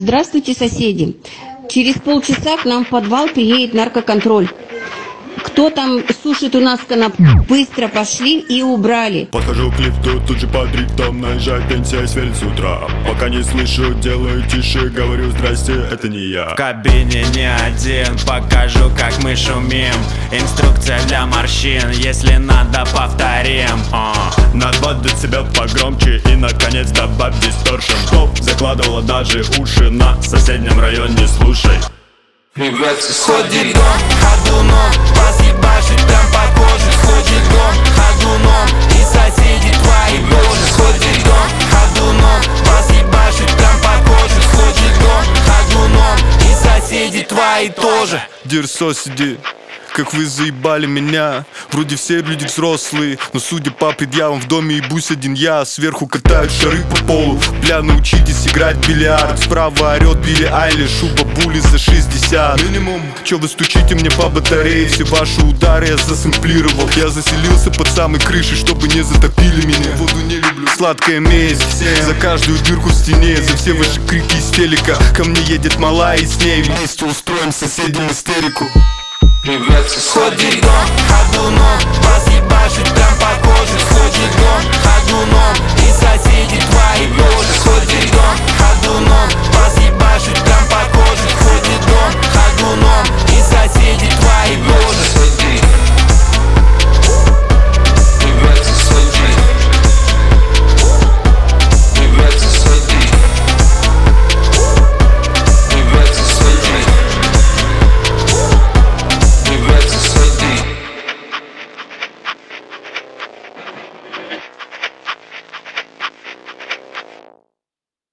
Здравствуйте, соседи. Через полчаса к нам в подвал приедет наркоконтроль. Кто там сушит у нас конопли? Быстро пошли и убрали. Подхожу к лифту, тут же под рифтом наезжает пенсия, сверит с утра. Пока не слышу, делаю тише, говорю здрасте, это не я. В кабине не один, покажу, как мы шумим. Инструкция для морщин, если надо, повторим. Надо бодать себя погромче и, наконец, добавь дисторшн. Топ закладывала даже уши, на соседнем районе слушай. Сходит дом, ходуном, вас ебашит прям по коже. Сходит дом, ходуном, и соседи твои тоже. Сходит дом, ходуном, вас ебашит прям по коже. Сходит дом, ходуном, и соседи твои тоже. Dear соседи, как вы заебали меня. Вроде все люди взрослые, но судя по предъявам в доме ебусь один я. Сверху катают шары по полу, бля, научитесь играть в бильярд. Справа орет Билли Айлиш, у бабули за 60 минимум. Чё вы стучите мне по батарее? Все ваши удары я засэмплировал. Я заселился под самой крышей, чтобы не затопили меня. Воду не люблю, сладкая месть за каждую дырку в стене, за все ваши крики из телека. Ко мне едет малая и с ней вместе устроим соседям истерику. Сходит дом, ходуном, вас ебашит прям по коже. Сходит дом, ходуном, и соседи твои тоже. Сходит дом,